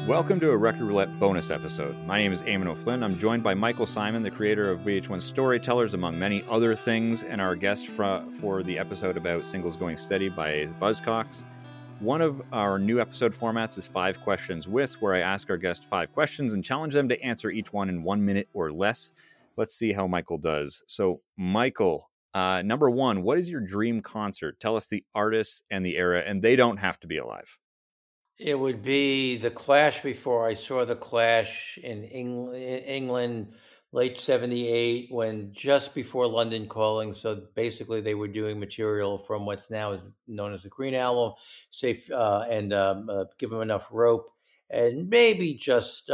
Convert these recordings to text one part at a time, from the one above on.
Welcome to a Record Roulette bonus episode. My name is Eamon O'Flynn. I'm joined by Michael Simon, the creator of VH1 Storytellers, among many other things, and our guest for the episode about Singles Going Steady by the Buzzcocks. One of our new episode formats is 5 Questions With, where I ask our guest 5 questions and challenge them to answer each one in 1 minute or less. Let's see how Michael does. So, Michael, number 1, what is your dream concert? Tell us the artists and the era, and they don't have to be alive. It would be The Clash before I saw The Clash in England, late 78, when just before London Calling. So basically they were doing material from what's now is known as the Green Album, Safe and Give Them Enough Rope, and maybe just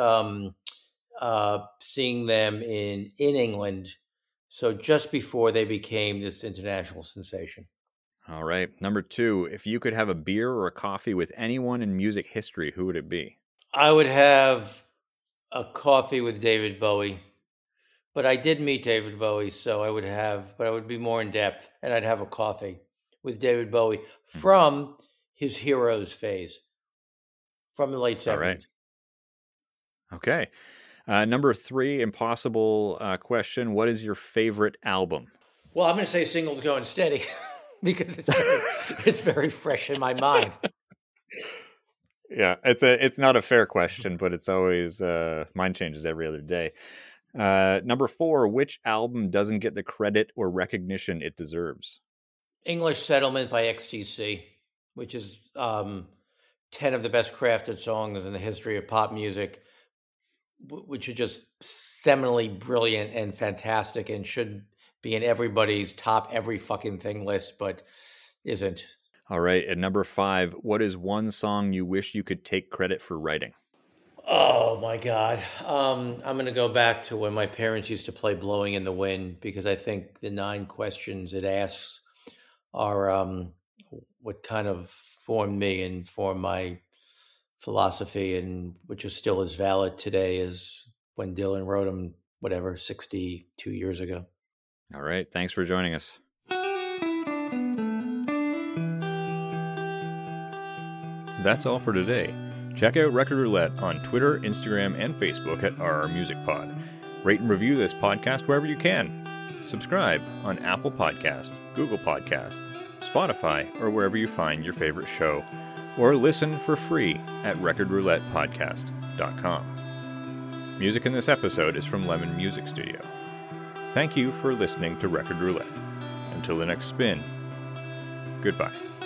seeing them in England. So just before they became this international sensation. All right. Number 2, if you could have a beer or a coffee with anyone in music history, who would it be? I would have a coffee with David Bowie. But I did meet David Bowie, so I would be more in depth, and I'd have a coffee with David Bowie from his Heroes phase, from the late 70s. All right. Okay. Number 3, impossible question. What is your favorite album? Well, I'm going to say Singles Going Steady. Because it's very fresh in my mind. Yeah, it's not a fair question, but it's always mine changes every other day. Number 4, which album doesn't get the credit or recognition it deserves? English Settlement by XTC, which is 10 of the best crafted songs in the history of pop music, which are just seminally brilliant and fantastic and should be in everybody's top every fucking thing list, but isn't. All right. And number 5, what is one song you wish you could take credit for writing? Oh my God. I'm going to go back to when my parents used to play Blowing in the Wind, because I think the 9 questions it asks are what kind of formed me and formed my philosophy, and which is still as valid today as when Dylan wrote them, 62 years ago. All right. Thanks for joining us. That's all for today. Check out Record Roulette on Twitter, Instagram, and Facebook at RRMusicPod. Rate and review this podcast wherever you can. Subscribe on Apple Podcast, Google Podcast, Spotify, or wherever you find your favorite show. Or listen for free at recordroulettepodcast.com. Music in this episode is from Lemon Music Studio. Thank you for listening to Record Roulette. Until the next spin, goodbye.